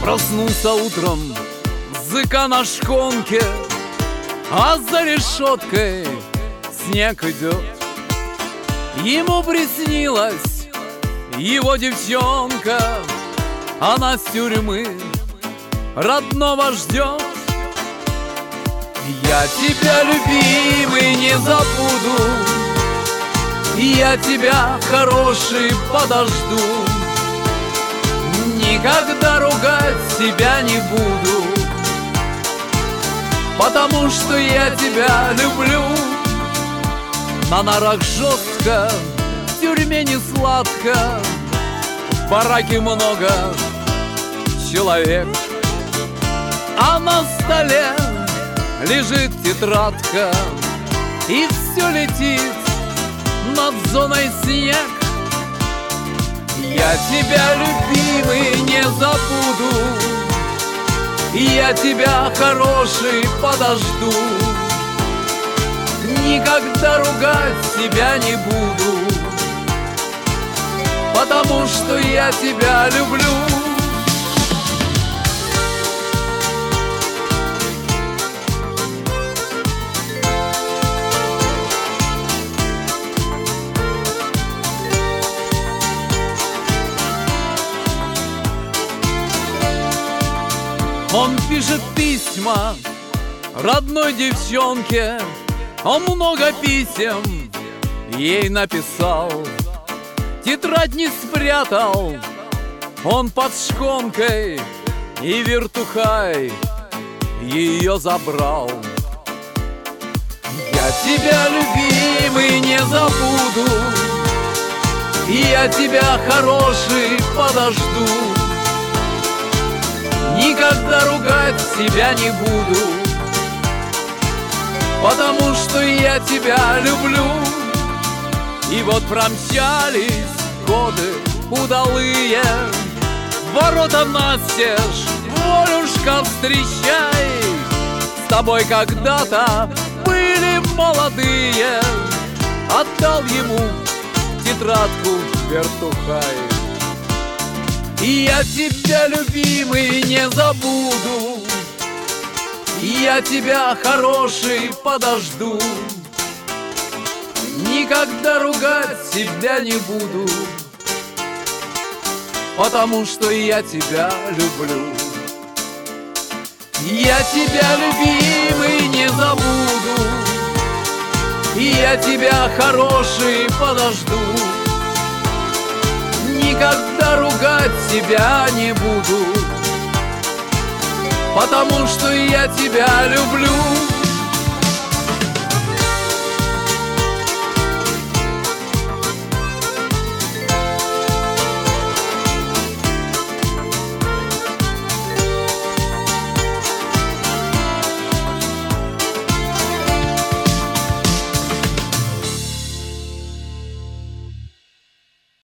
Проснулся утром зыка на шконке, а за решеткой снег идет. Ему приснилась его девчонка, она с тюрьмы родного ждет. Я тебя, любимый, не забуду, я тебя, хороший, подожду. Никогда ругать тебя не буду, потому что я тебя люблю. На нарах жестко, в тюрьме не сладко, в бараке много человек, а на столе лежит тетрадка, и все летит над зоной снег. Я тебя, любимый, не забуду, я тебя, хороший, подожду. Никогда ругать тебя не буду, потому что я тебя люблю. Он пишет письма родной девчонке, он много писем ей написал. Тетрадь не спрятал он под шконкой, и вертухай ее забрал. Я тебя, любимый, не забуду, я тебя, хороший, подожду. Никогда ругать тебя не буду, потому что я тебя люблю. И вот промчались годы удалые, ворота настежь, волюшка, встречай. С тобой когда-то были молодые, отдал ему тетрадку вертухай. И я тебя, любимый, не забуду, я тебя, хороший, подожду. Никогда ругать тебя не буду, потому что я тебя люблю. Я тебя, любимый, не забуду, я тебя, хороший, подожду. Никогда ругать тебя не буду, потому что я тебя люблю.